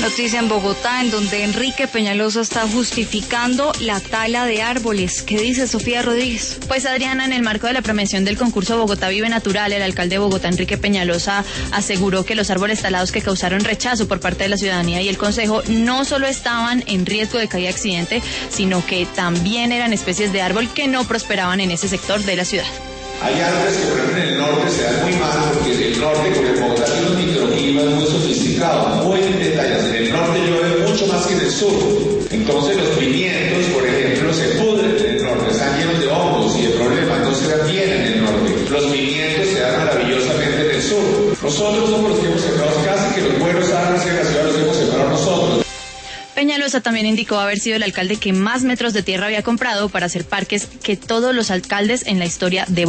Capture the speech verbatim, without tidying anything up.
Noticia en Bogotá, en donde Enrique Peñalosa está justificando la tala de árboles. ¿Qué dice Sofía Rodríguez? Pues Adriana, en el marco de la premiación del concurso Bogotá Vive Natural, el alcalde de Bogotá, Enrique Peñalosa, aseguró que los árboles talados que causaron rechazo por parte de la ciudadanía y el consejo no solo estaban en riesgo de caída accidente, sino que también eran especies de árbol que no prosperaban en ese sector de la ciudad. Hay árboles que, por ejemplo, en el norte se dan muy mal, porque el norte, porque Bogotá tiene un microclima muy sofisticado, muy detallados. En el norte llueve mucho más que en el sur. Entonces los pimientos, por ejemplo, se pudren en el norte, están llenos de hongos y de problemas, no se dan bien en el norte. Los pimientos se dan maravillosamente en el sur. Nosotros somos los que hemos sembrado casi que los buenos árboles en la ciudad los hemos sembrado nosotros. Peñalosa también indicó haber sido el alcalde que más metros de tierra había comprado para hacer parques que todos los alcaldes en la historia de Bogotá.